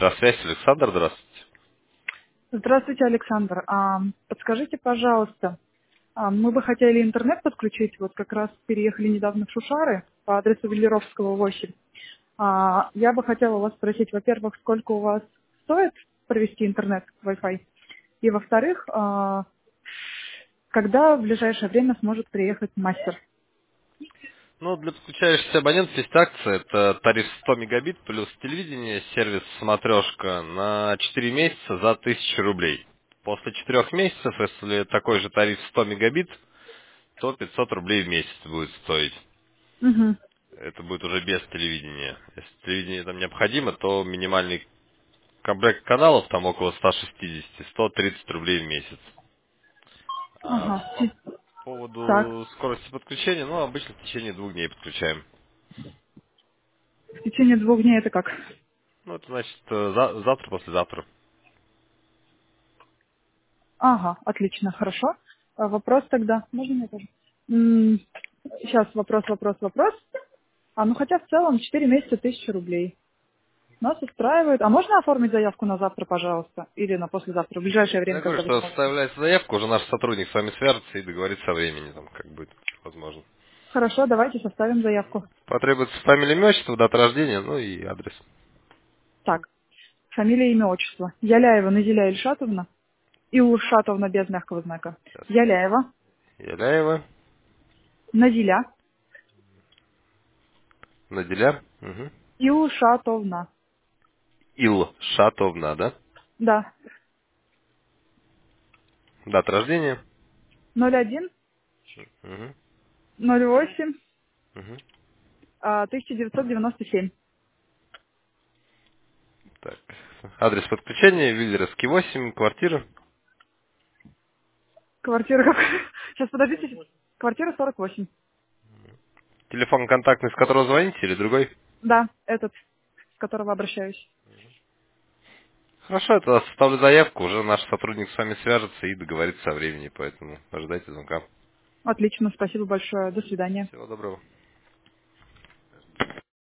Метросвязь, Александр, здравствуйте. Здравствуйте, Александр. Подскажите, пожалуйста, мы бы хотели интернет подключить, вот как раз переехали недавно в Шушары по адресу Велеровского, 8. Я бы хотела у вас спросить, во-первых, сколько у вас стоит провести интернет, Wi-Fi, и во-вторых, когда в ближайшее время сможет приехать мастер? Ну, для подключающихся абонентов есть акция, это тариф 100 мегабит плюс телевидение, сервис «Смотрешка» на 4 месяца за 1000 рублей. После 4 месяцев, если такой же тариф 100 мегабит, то 500 рублей в месяц будет стоить. Угу. Это будет уже без телевидения. Если телевидение там необходимо, то минимальный комплект каналов там около 160-130 рублей в месяц. А Ага. по Так, поводу скорости подключения, ну, обычно в течение 2 дней подключаем. в течение 2 дней это как? Ну, это значит завтра, послезавтра. Ага, отлично, хорошо. Вопрос тогда, можно мне тоже? Сейчас вопрос. Ну хотя в целом 4 месяца 1000 рублей. Нас устраивает. А можно оформить заявку на завтра, пожалуйста? Или на послезавтра, в ближайшее Я время, говорю, когда вы что сможете? составляется заявку, уже наш сотрудник с вами свяжется и договорится о времени, там, как будет возможно. Хорошо, давайте составим заявку. Потребуется фамилия, имя, отчество, дата рождения, ну и адрес. Так, фамилия, имя, отчество. Яляева Назиля Ильшатовна. Илшатовна без мягкого знака. Сейчас. Яляева Яляева, Назиля Наделя, угу. Илшатовна. Илшатовна, да? Да, Дата рождения. 01 Угу. 08 Угу. 1997. Так. Адрес подключения, Виллеровский 8, квартира. Квартира как? Сейчас, подождите. Квартира 48. Телефон контактный, с которого звоните, или другой? Да, этот, с которого обращаюсь. Хорошо, это составлю заявку, уже наш сотрудник с вами свяжется и договорится о времени, поэтому ожидайте звонка. Отлично, спасибо большое. До свидания. Всего доброго.